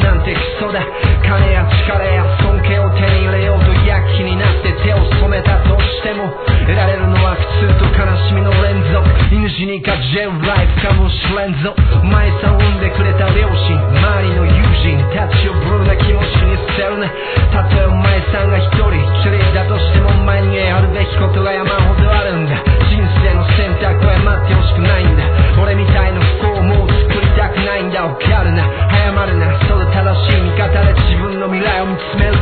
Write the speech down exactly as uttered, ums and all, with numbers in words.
なんてクソだ。金や力や尊敬を手に入れようと躍起になって手を染めたとしても、得られるのは苦痛と悲しみの連続。犬死にかジェルライフかもしれんぞ。お前さんを産んでくれた両親、周りの友人たちをブルーな気持ちに捨てるね。たとえお前さんが一人一人だとしても、お前にやるべきことが山ほどあるんだ。人生の選択を誤ってほしくないんだ。俺みたいな不幸をもう作りたくないんだ。わかるな、早まるな、それ正しい見方で自分の未来を見つめる